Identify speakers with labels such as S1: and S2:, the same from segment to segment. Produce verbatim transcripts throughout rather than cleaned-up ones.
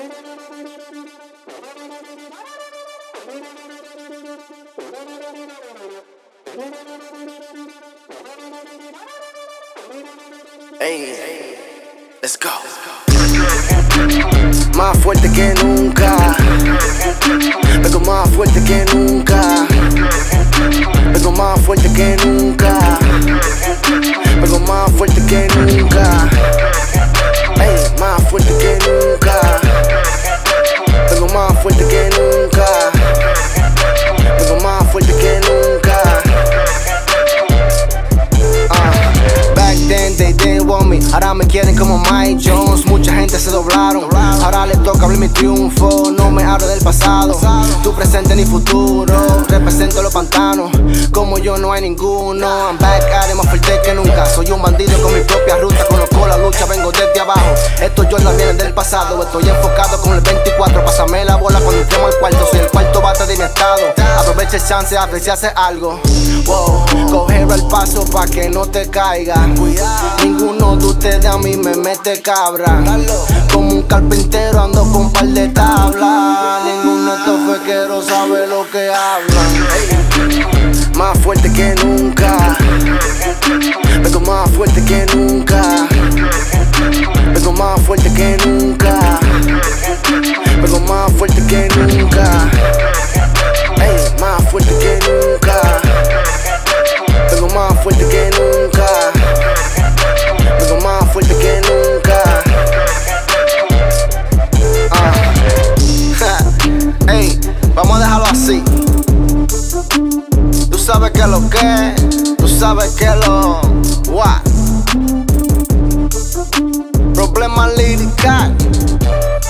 S1: Hey, let's go. Más fuerte que nunca. Vengo más fuerte que nunca. Vengo más fuerte que nunca. Vengo más fuerte que nunca. Hey, más fuerte que nunca. Vengo más fuerte que nunca. Vengo más fuerte que nunca. Uh, back then they didn't want me. Ahora me quieren como Mike Jones. Mucha gente se doblaron. Ahora le toca abrir mi triunfo. No me hablo del pasado, tu presente ni futuro. Represento los pantanos, como yo no hay ninguno. I'm back at it, más fuerte que nunca. Soy un bandido con mi propia ruta. Conozco la lucha, vengo desde abajo. Estos Jordan vienen del pasado. Estoy enfocado con el veinticuatro. Pásame la bola cuando entremos al cuarto. Soy el cuarto bate de mi estado. Aprovecha el chance a ver si hace algo. Wow, coger el paso pa' que no te caiga. Ninguno de ustedes a mí me mete cabra. Como un carpintero ando con un par de tablas. Ninguno de estos fequeros sabe lo que hablan. Más fuerte que nunca. Vengo más fuerte que nunca. Vengo más fuerte que nunca. Vengo más fuerte que nunca. Hey, más fuerte que nunca. Vengo más fuerte que nunca. Vengo más fuerte que nunca. Uh. Hey, vamos a dejarlo así. Tú sabes que lo que, tú sabes que lo what. Problema lirical,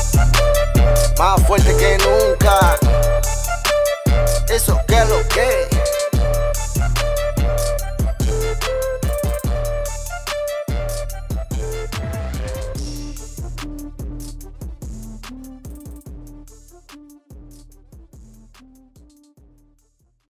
S1: más fuerte que nunca. Eso que lo que.